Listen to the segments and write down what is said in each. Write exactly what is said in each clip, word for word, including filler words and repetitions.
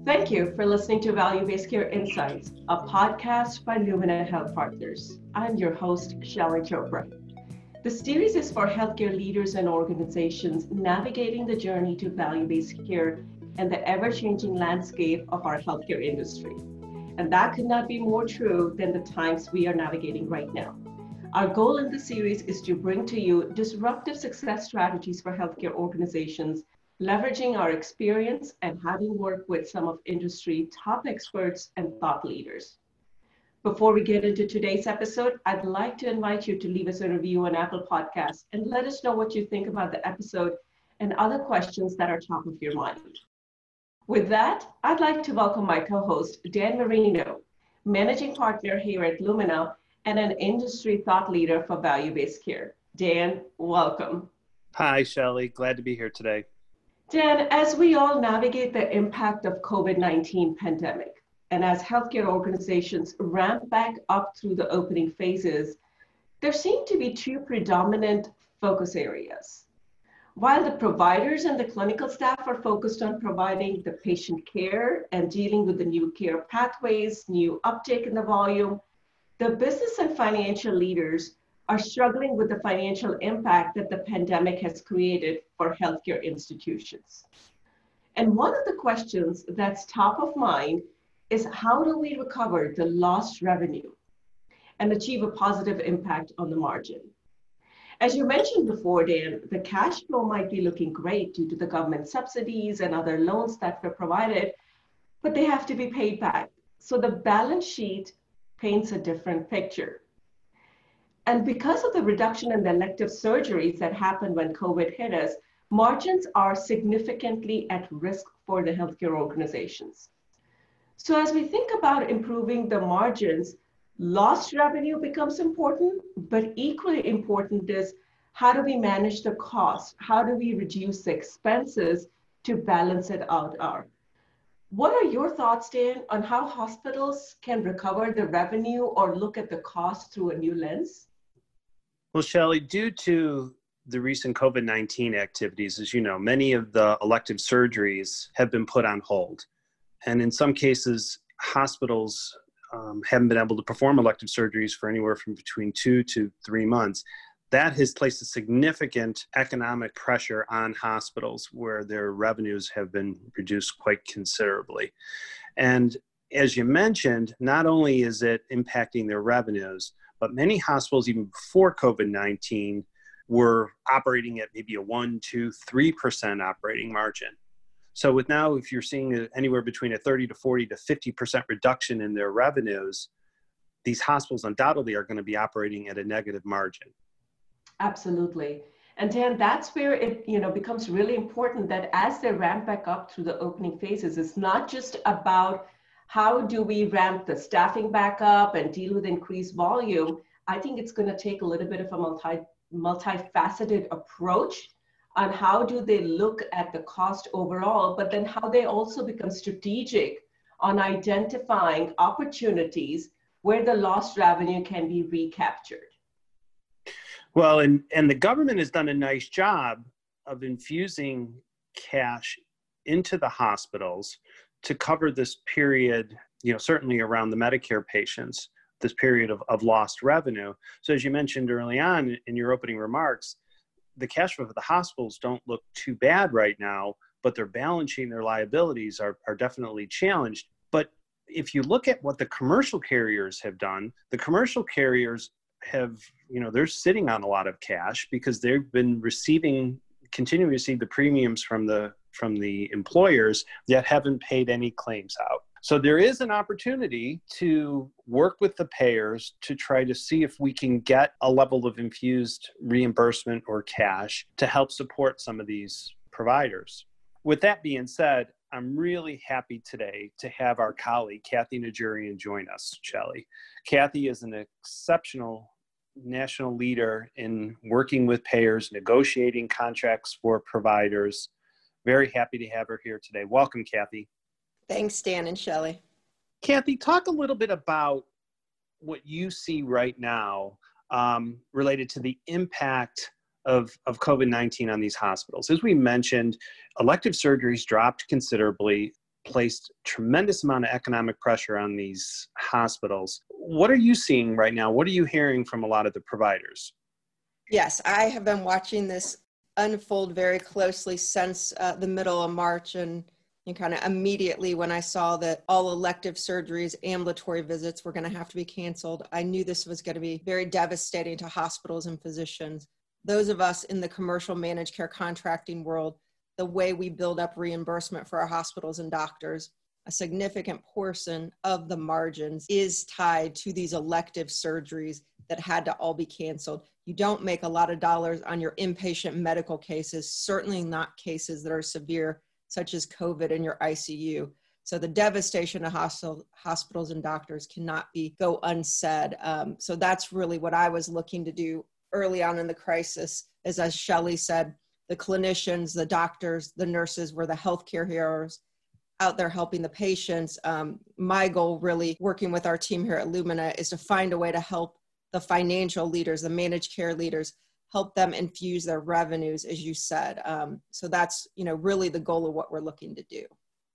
Thank you for listening to Value-Based Care Insights, a podcast by Lumina Health Partners. I'm your host, Shelly Chopra. The series is for healthcare leaders and organizations navigating the journey to value-based care and the ever-changing landscape of our healthcare industry. And that could not be more true than the times we are navigating right now. Our goal in the series is to bring to you disruptive success strategies for healthcare organizations, leveraging our experience and having worked with some of industry top experts and thought leaders. Before we get into today's episode, I'd like to invite you to leave us a review on Apple Podcasts and let us know what you think about the episode and other questions that are top of your mind. With that, I'd like to welcome my co-host, Dan Marino, Managing Partner here at Lumina and an industry thought leader for value-based care. Dan, welcome. Hi, Shelly. Glad to be here today. Dan, as we all navigate the impact of COVID nineteen pandemic, and as healthcare organizations ramp back up through the opening phases, there seem to be two predominant focus areas. While the providers and the clinical staff are focused on providing the patient care and dealing with the new care pathways, new uptake in the volume, the business and financial leaders are struggling with the financial impact that the pandemic has created for healthcare institutions. And one of the questions that's top of mind is, how do we recover the lost revenue and achieve a positive impact on the margin? As you mentioned before, Dan, the cash flow might be looking great due to the government subsidies and other loans that were provided, but they have to be paid back. So the balance sheet paints a different picture. And because of the reduction in the elective surgeries that happened when COVID hit us, margins are significantly at risk for the healthcare organizations. So as we think about improving the margins, lost revenue becomes important, but equally important is, how do we manage the cost? How do we reduce the expenses to balance it out? Our What are your thoughts, Dan, on how hospitals can recover the revenue or look at the cost through a new lens? Well, Shelly, due to the recent COVID nineteen activities, as you know, many of the elective surgeries have been put on hold. And in some cases, hospitals um, haven't been able to perform elective surgeries for anywhere from between two to three months. That has placed a significant economic pressure on hospitals where their revenues have been reduced quite considerably. And as you mentioned, not only is it impacting their revenues, but many hospitals, even before COVID nineteen, were operating at maybe a one, two, three percent operating margin. So with now, if you're seeing anywhere between a thirty to forty to fifty percent reduction in their revenues, these hospitals undoubtedly are going to be operating at a negative margin. Absolutely. And Dan, that's where it you know becomes really important that as they ramp back up through the opening phases, it's not just about how do we ramp the staffing back up and deal with increased volume. I think it's going to take a little bit of a multi, multifaceted approach on how do they look at the cost overall, but then how they also become strategic on identifying opportunities where the lost revenue can be recaptured. Well, and, and the government has done a nice job of infusing cash into the hospitals to cover this period, you know, certainly around the Medicare patients, this period of, of lost revenue. So as you mentioned early on in your opening remarks, the cash flow for the hospitals don't look too bad right now, but their balance sheet and their liabilities are, are definitely challenged. But if you look at what the commercial carriers have done, the commercial carriers have, you know, they're sitting on a lot of cash because they've been receiving, continuing to receive the premiums from the from the employers that haven't paid any claims out. So there is an opportunity to work with the payers to try to see if we can get a level of infused reimbursement or cash to help support some of these providers. With that being said, I'm really happy today to have our colleague, Kathy Najarian, join us, Shelly. Kathy is an exceptional national leader in working with payers, negotiating contracts for providers. Very happy to have her here today. Welcome, Kathy. Thanks, Dan and Shelly. Kathy, talk a little bit about what you see right now um, related to the impact of, of COVID nineteen on these hospitals. As we mentioned, elective surgeries dropped considerably. placed tremendous amount of economic pressure on these hospitals. What are you seeing right now? What are you hearing from a lot of the providers? Yes, I have been watching this unfold very closely since uh, the middle of March, and, and kind of immediately when I saw that all elective surgeries, ambulatory visits were going to have to be canceled, I knew this was going to be very devastating to hospitals and physicians. Those of us in the commercial managed care contracting world, the way we build up reimbursement for our hospitals and doctors, a significant portion of the margins is tied to these elective surgeries that had to all be canceled. You don't make a lot of dollars on your inpatient medical cases, certainly not cases that are severe, such as COVID in your I C U. So the devastation of hospital, hospitals and doctors cannot be go unsaid. Um, so that's really what I was looking to do early on in the crisis. As, as Shelley said, the clinicians, the doctors, the nurses were the healthcare heroes out there helping the patients. Um, my goal really working with our team here at Lumina is to find a way to help the financial leaders, the managed care leaders, help them infuse their revenues, as you said. Um, so that's, you know, really the goal of what we're looking to do.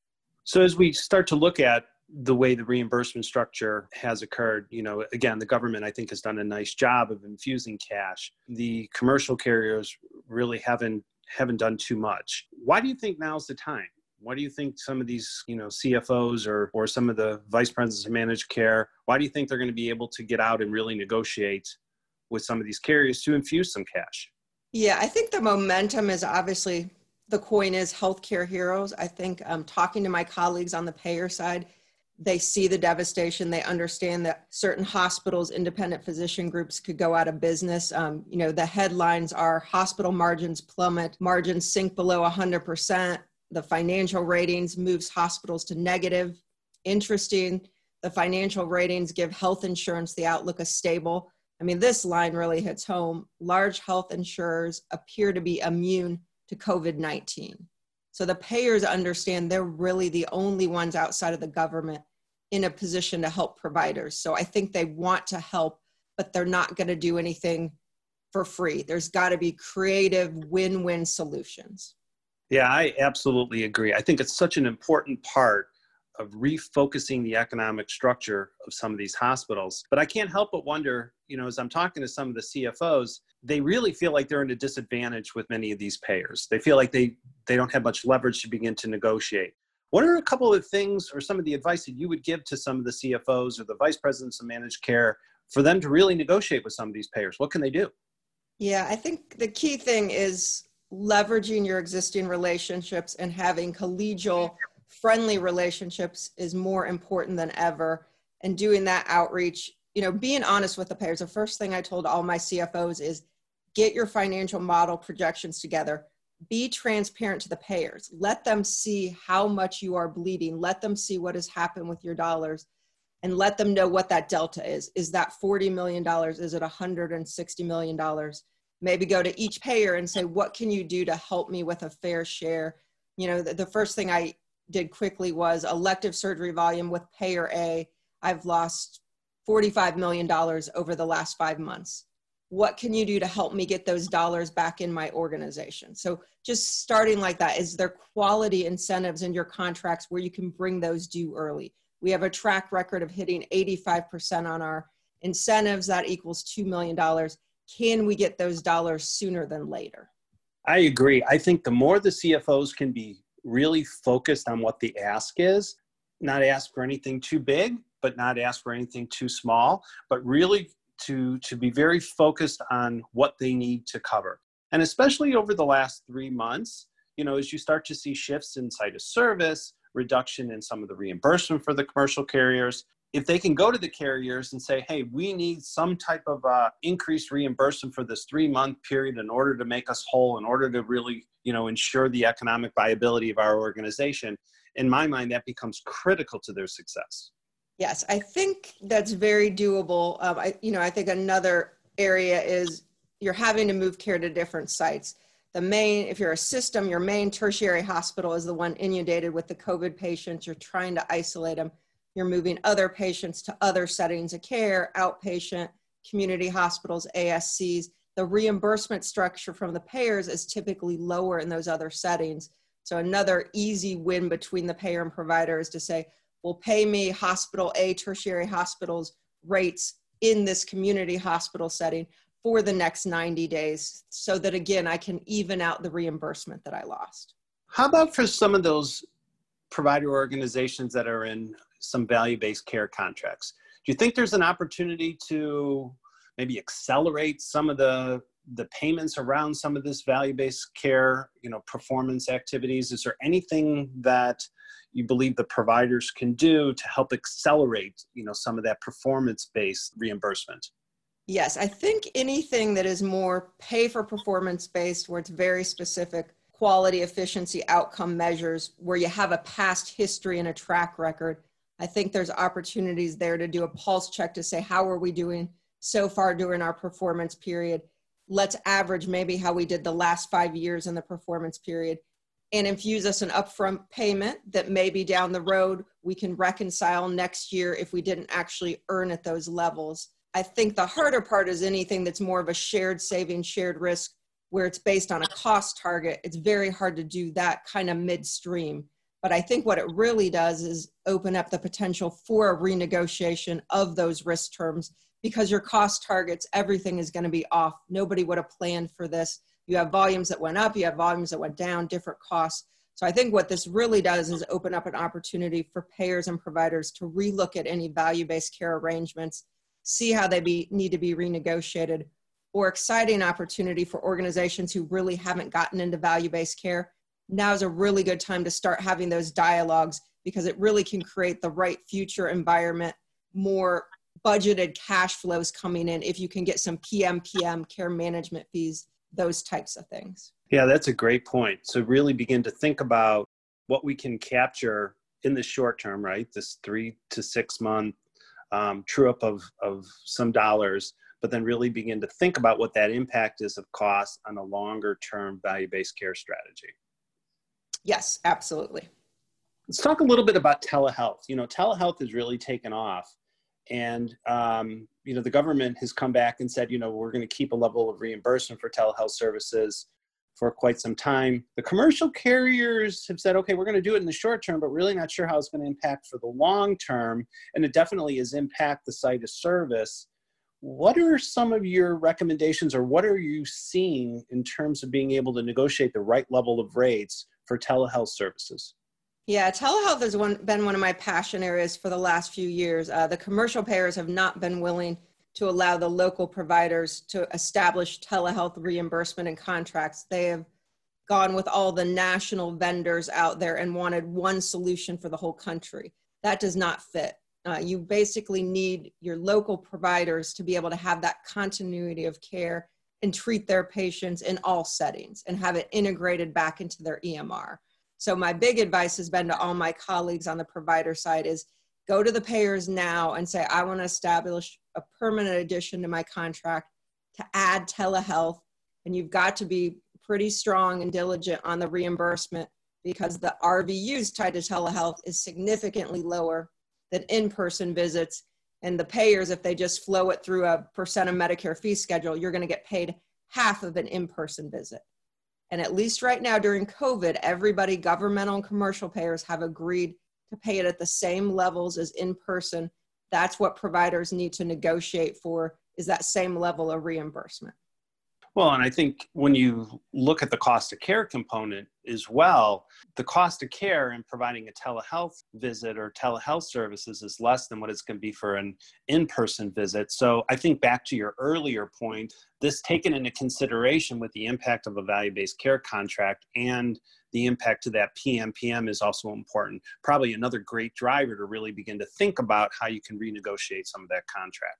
So as we start to look at the way the reimbursement structure has occurred, you know, again, the government, I think, has done a nice job of infusing cash. The commercial carriers really haven't haven't done too much. Why do you think now's the time? Why do you think some of these, you know, C F Os or or some of the vice presidents of managed care, why do you think they're going to be able to get out and really negotiate with some of these carriers to infuse some cash? Yeah, I think the momentum is obviously, the coin is healthcare heroes. I think um, talking to my colleagues on the payer side, they see the devastation. They understand that certain hospitals, independent physician groups could go out of business. Um, you know, the headlines are hospital margins plummet, margins sink below one hundred percent. The financial ratings moves hospitals to negative. Interesting, the financial ratings give health insurance the outlook of stable. I mean, this line really hits home. Large health insurers appear to be immune to COVID nineteen. So the payers understand they're really the only ones outside of the government in a position to help providers. So I think they want to help, but they're not going to do anything for free. There's got to be creative win-win solutions. Yeah, I absolutely agree. I think it's such an important part of refocusing the economic structure of some of these hospitals. But I can't help but wonder, you know, as I'm talking to some of the C F Os, they really feel like they're in a disadvantage with many of these payers. They feel like they, they don't have much leverage to begin to negotiate. What are a couple of things or some of the advice that you would give to some of the C F Os or the vice presidents of managed care for them to really negotiate with some of these payers? What can they do? Yeah, I think the key thing is leveraging your existing relationships and having collegial, friendly relationships is more important than ever. And doing that outreach, you know, being honest with the payers. The first thing I told all my C F Os is get your financial model projections together. Be transparent to the payers. Let them see how much you are bleeding. Let them see what has happened with your dollars and let them know what that delta is. Is that forty million dollars? Is it one hundred sixty million dollars? Maybe go to each payer and say, what can you do to help me with a fair share? You know, the, the first thing I did quickly was elective surgery volume with payer A. I've lost forty-five million dollars over the last five months. What can you do to help me get those dollars back in my organization? So just starting like that. Is there quality incentives in your contracts where you can bring those due early? We have a track record of hitting eighty-five percent on our incentives. That equals two million dollars. Can we get those dollars sooner than later? I agree. I think the more the C F Os can be really focused on what the ask is, not ask for anything too big, but not ask for anything too small, but really to, to be very focused on what they need to cover. And especially over the last three months, you know, as you start to see shifts in site of service, reduction in some of the reimbursement for the commercial carriers, if they can go to the carriers and say, hey, we need some type of uh, increased reimbursement for this three-month period in order to make us whole, in order to really, you know, ensure the economic viability of our organization, in my mind, that becomes critical to their success. Yes, I think that's very doable. Um, I, you know, I think another area is you're having to move care to different sites. The main, if you're a system, your main tertiary hospital is the one inundated with the COVID patients. You're trying to isolate them. You're moving other patients to other settings of care, outpatient, community hospitals, A S Cs. The reimbursement structure from the payers is typically lower in those other settings. So another easy win between the payer and provider is to say, well, pay me hospital A, tertiary hospitals rates in this community hospital setting for the next ninety days, so that, again, I can even out the reimbursement that I lost. How about for some of those provider organizations that are in some value-based care contracts? Do you think there's an opportunity to maybe accelerate some of the the payments around some of this value-based care, you know, performance activities? Is there anything that you believe the providers can do to help accelerate, you know, some of that performance-based reimbursement? Yes, I think anything that is more pay for performance based, where it's very specific quality, efficiency, outcome measures, where you have a past history and a track record, I think there's opportunities there to do a pulse check to say, how are we doing so far during our performance period? Let's average maybe how we did the last five years in the performance period and infuse us an upfront payment that maybe down the road we can reconcile next year if we didn't actually earn at those levels. I think the harder part is anything that's more of a shared savings, shared risk, where it's based on a cost target. It's very hard to do that kind of midstream. But I think what it really does is open up the potential for a renegotiation of those risk terms, because your cost targets, everything is going to be off. Nobody would have planned for this. You have volumes that went up, you have volumes that went down, different costs. So I think what this really does is open up an opportunity for payers and providers to relook at any value-based care arrangements, see how they be, need to be renegotiated, or exciting opportunity for organizations who really haven't gotten into value-based care. Now is a really good time to start having those dialogues, because it really can create the right future environment, more budgeted cash flows coming in if you can get some P M P M, care management fees, those types of things. Yeah, that's a great point. So really begin to think about what we can capture in the short term, right? This three to six month um, true up of, of some dollars, but then really begin to think about what that impact is of cost on a longer term value-based care strategy. Yes, absolutely. Let's talk a little bit about telehealth. You know, telehealth has really taken off. And, um, you know, the government has come back and said, you know, we're going to keep a level of reimbursement for telehealth services for quite some time. The commercial carriers have said, okay, we're going to do it in the short term, but really not sure how it's going to impact for the long term. And it definitely is impact the site of service. What are some of your recommendations, or what are you seeing in terms of being able to negotiate the right level of rates for telehealth services? Yeah, telehealth has one, been one of my passion areas for the last few years. Uh, the commercial payers have not been willing to allow the local providers to establish telehealth reimbursement and contracts. They have gone with all the national vendors out there and wanted one solution for the whole country. That does not fit. Uh, you basically need your local providers to be able to have that continuity of care and treat their patients in all settings and have it integrated back into their E M R. So my big advice has been to all my colleagues on the provider side is go to the payers now and say, I want to establish a permanent addition to my contract to add telehealth. And you've got to be pretty strong and diligent on the reimbursement, because the R V Us tied to telehealth is significantly lower than in-person visits. And the payers, if they just flow it through a percent of Medicare fee schedule, you're going to get paid half of an in-person visit. And at least right now during COVID, everybody, governmental and commercial payers, have agreed to pay it at the same levels as in-person. That's what providers need to negotiate for, is that same level of reimbursement. Well, and I think when you look at the cost of care component as well, the cost of care in providing a telehealth visit or telehealth services is less than what it's going to be for an in-person visit. So I think back to your earlier point, this taken into consideration with the impact of a value-based care contract and the impact to that P M P M is also important. Probably another great driver to really begin to think about how you can renegotiate some of that contract.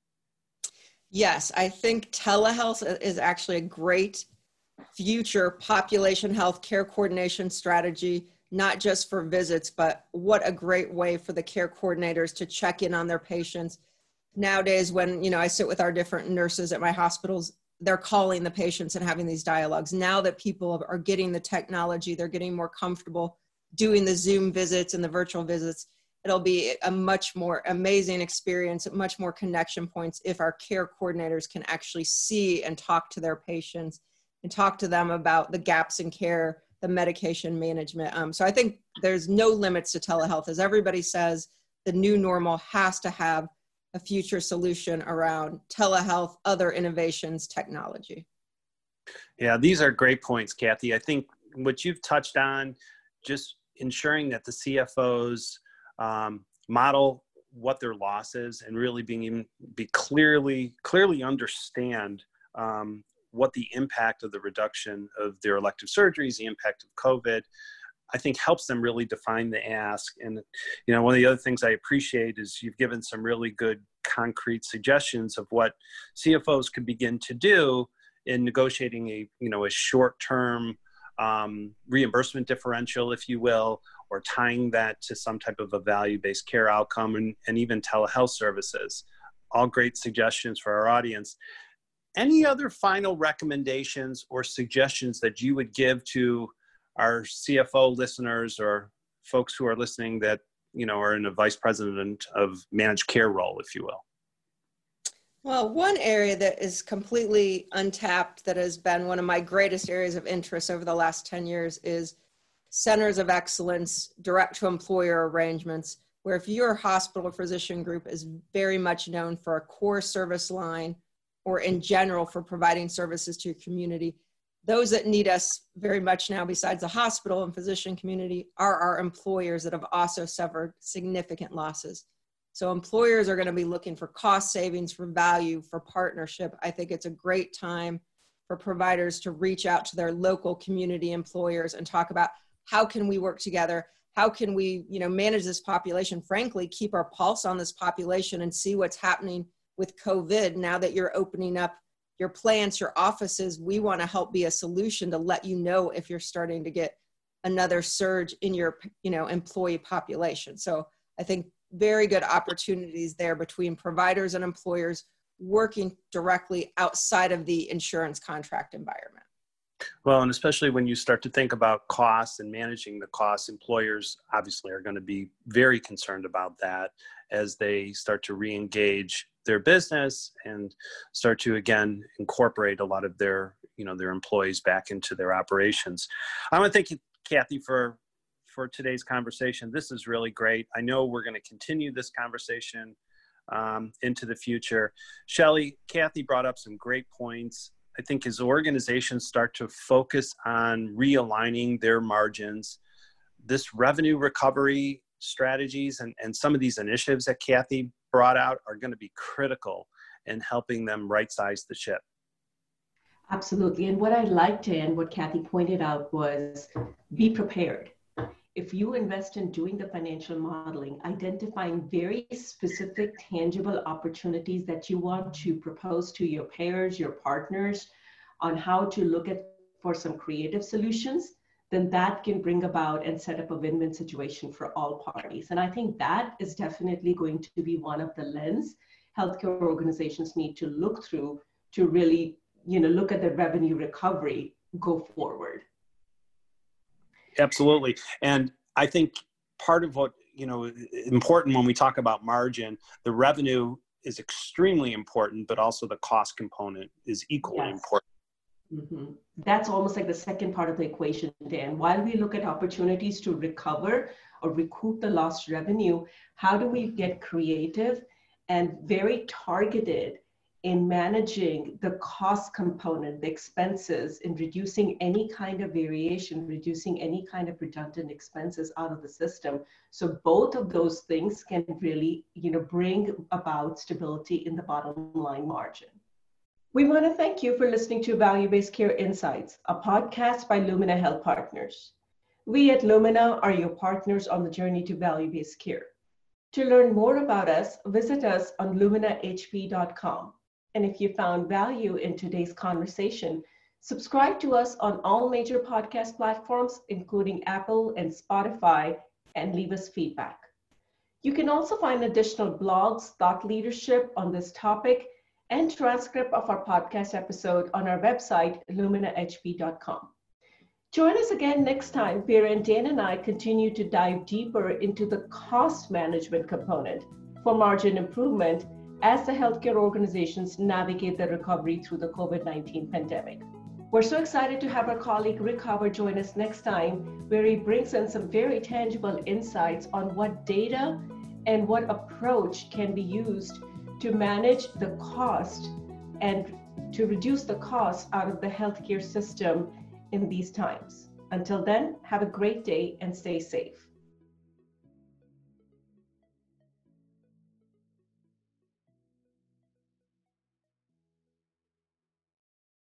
Yes, I think telehealth is actually a great future population health care coordination strategy, not just for visits, but what a great way for the care coordinators to check in on their patients. Nowadays, when, you know, I sit with our different nurses at my hospitals, they're calling the patients and having these dialogues. Now that people are getting the technology, they're getting more comfortable doing the Zoom visits and the virtual visits. It'll be a much more amazing experience, much more connection points if our care coordinators can actually see and talk to their patients and talk to them about the gaps in care, the medication management. Um, so I think there's no limits to telehealth. As everybody says, the new normal has to have a future solution around telehealth, other innovations, technology. Yeah, these are great points, Kathy. I think what you've touched on, just ensuring that the C F Os um, model what their loss is and really being even be clearly clearly understand um, what the impact of the reduction of their elective surgeries, the impact of COVID, I think helps them really define the ask. And, you know, one of the other things I appreciate is you've given some really good concrete suggestions of what C F Os could begin to do in negotiating a, you know, a short-term um, reimbursement differential, if you will, or tying that to some type of a value-based care outcome, and, and even telehealth services. All great suggestions for our audience. Any other final recommendations or suggestions that you would give to our C F O listeners or folks who are listening that, you know, are in a vice president of managed care role, if you will? Well, one area that is completely untapped that has been one of my greatest areas of interest over the last ten years is centers of excellence, direct to employer arrangements, where if your hospital physician group is very much known for a core service line or in general for providing services to your community, those that need us very much now besides the hospital and physician community are our employers that have also suffered significant losses. So employers are going to be looking for cost savings, for value, for partnership. I think it's a great time for providers to reach out to their local community employers and talk about how can we work together? How can we, you know, manage this population? Frankly, keep our pulse on this population and see what's happening with COVID. Now that you're opening up your plants, your offices, we want to help be a solution to let you know if you're starting to get another surge in your, you know, employee population. So I think very good opportunities there between providers and employers working directly outside of the insurance contract environment. Well, and especially when you start to think about costs and managing the costs, employers obviously are going to be very concerned about that as they start to re-engage their business and start to, again, incorporate a lot of their, you know, their employees back into their operations. I want to thank you, Kathy, for for today's conversation. This is really great. I know we're going to continue this conversation um, into the future. Shelley, Kathy brought up some great points. I think as organizations start to focus on realigning their margins, this revenue recovery strategies and, and some of these initiatives that Kathy brought out are going to be critical in helping them right-size the ship. Absolutely. And what I liked and what Kathy pointed out was be prepared. If you invest in doing the financial modeling, identifying very specific, tangible opportunities that you want to propose to your payers, your partners, on how to look at for some creative solutions, then that can bring about and set up a win-win situation for all parties. And I think that is definitely going to be one of the lens healthcare organizations need to look through to really, you know, look at the revenue recovery go forward. Absolutely. And I think part of what, you know, important when we talk about margin, the revenue is extremely important, but also the cost component is equally yes. important. Mm-hmm. That's almost like the second part of the equation, Dan. While we look at opportunities to recover or recoup the lost revenue, how do we get creative and very targeted in managing the cost component, the expenses, in reducing any kind of variation, reducing any kind of redundant expenses out of the system. So both of those things can really, you know, bring about stability in the bottom line margin. We want to thank you for listening to Value-Based Care Insights, a podcast by Lumina Health Partners. We at Lumina are your partners on the journey to value-based care. To learn more about us, visit us on lumina h p dot com. And if you found value in today's conversation, subscribe to us on all major podcast platforms, including Apple and Spotify, and leave us feedback. You can also find additional blogs, thought leadership on this topic, and transcript of our podcast episode on our website, lumina h p dot com. Join us again next time, wherein Dan and I continue to dive deeper into the cost management component for margin improvement as the healthcare organizations navigate the recovery through the COVID nineteen pandemic. We're so excited to have our colleague Rick Howard join us next time, where he brings in some very tangible insights on what data and what approach can be used to manage the cost and to reduce the costs out of the healthcare system in these times. Until then, have a great day and stay safe.